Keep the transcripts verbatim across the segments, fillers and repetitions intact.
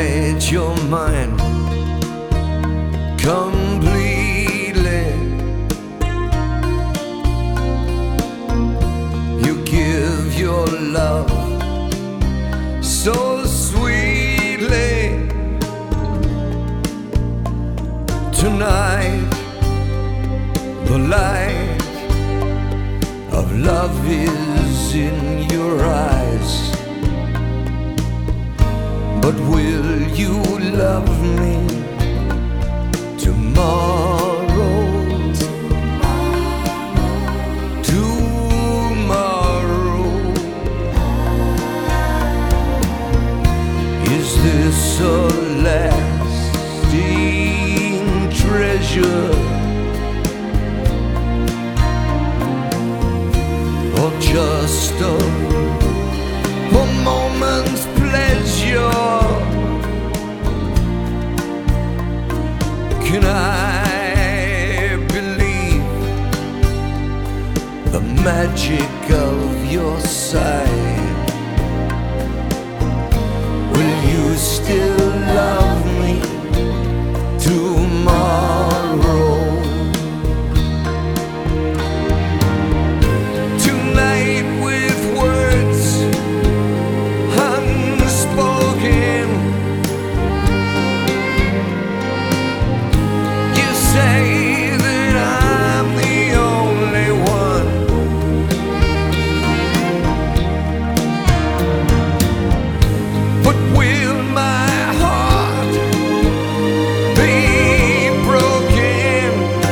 Tonight you're mine completely. You give your love so sweetly. Tonight the light of love is in your eyes. But will you love me tomorrow? Tomorrow. Is this a lasting treasure, or just a, a moment's pleasure? Can I believe the magic of your sight? Will you still love me tomorrow? Tonight with words unspoken, you say that I'm the only one. But will my heart be broken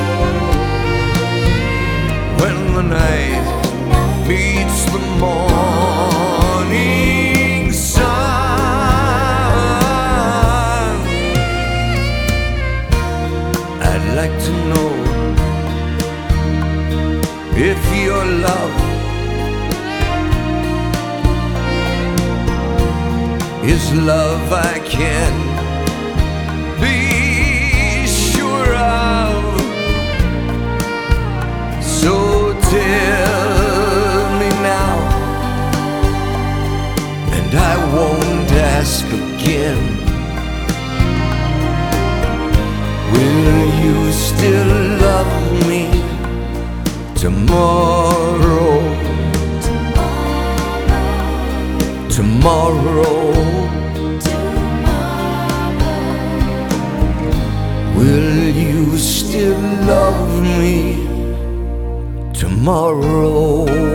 when the night meets the morning sun? I'd like to know if your love is love I can be sure of. So tell me now, and I won't ask again. Will you still love me tomorrow? Tomorrow. Will you still love me tomorrow?